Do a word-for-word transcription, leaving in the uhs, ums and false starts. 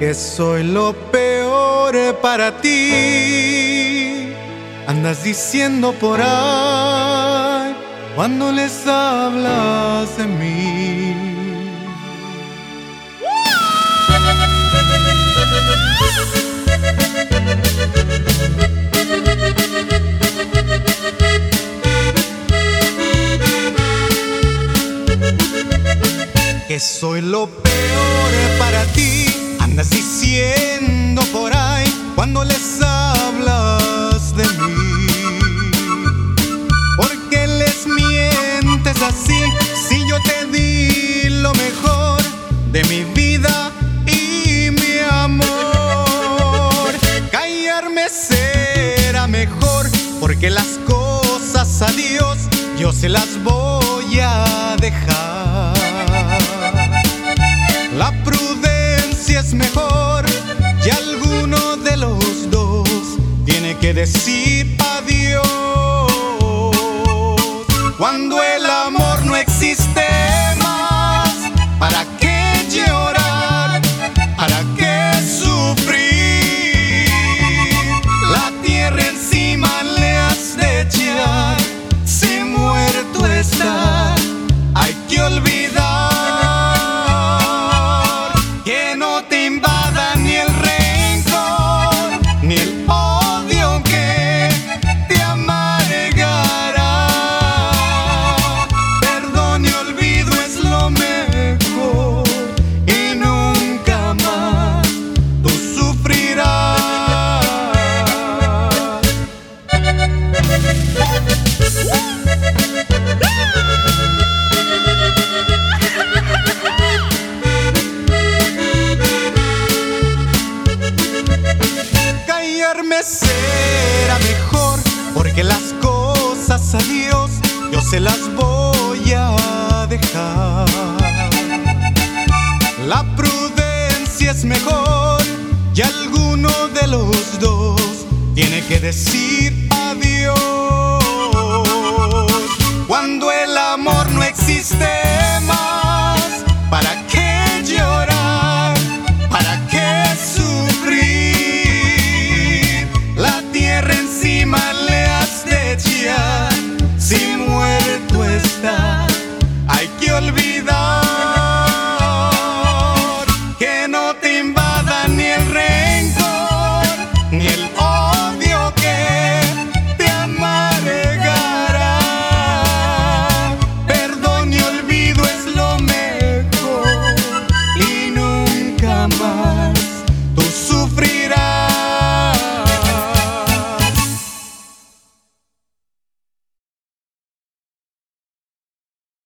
que soy lo peor para ti. Andas diciendo por ahí cuando les hablas de mí. Que soy lo peor para ti. Andas diciendo por ahí cuando les hablas de mí. ¿Por qué les mientes así si yo te di lo mejor de mi vida y mi amor? Callarme será mejor, porque las cosas a Dios yo se las voy a dejar. La prudencia es mejor y alguno de los dos tiene que decir adiós. Cuando el amor no existe más, ¿para qué llorar? ¿Para qué sufrir? La tierra encima le has de echar, si muerto está, hay que olvidar. Callarme será mejor, porque las cosas a Dios yo se las voy a dejar. La prudencia es mejor y alguno de los dos tiene que decir adiós. Cuando el amor no existe más, ¿para qué llorar? ¿Para qué sufrir? La tierra encima le has de echar, si muerto está, hay que olvidar. Que no te invada ni el rencor, ni el odio que te amargará. Perdón y olvido es lo mejor, y nunca más